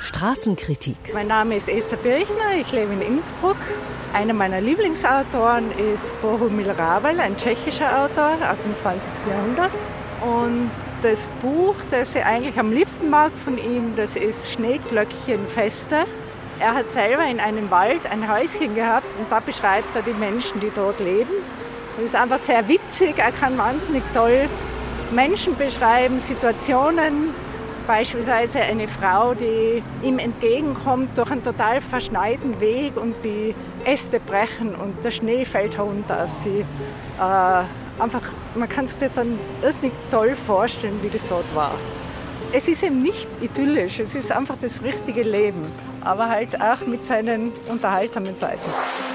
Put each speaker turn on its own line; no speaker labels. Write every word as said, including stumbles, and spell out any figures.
Straßenkritik.
Mein Name ist Esther Birchner, ich lebe in Innsbruck. Einer meiner Lieblingsautoren ist Bohumil Hrabal, ein tschechischer Autor aus dem zwanzigsten Jahrhundert. Und das Buch, das ich eigentlich am liebsten mag von ihm, das ist Schneeglöckchenfeste. Er hat selber in einem Wald ein Häuschen gehabt und da beschreibt er die Menschen, die dort leben. Das ist einfach sehr witzig, er kann wahnsinnig toll Menschen beschreiben, Situationen. Beispielsweise eine Frau, die ihm entgegenkommt durch einen total verschneiten Weg und die Äste brechen und der Schnee fällt herunter auf sie. Äh, einfach, man kann sich das dann irrsinnig toll vorstellen, wie das dort war. Es ist eben nicht idyllisch, es ist einfach das richtige Leben, aber halt auch mit seinen unterhaltsamen Seiten.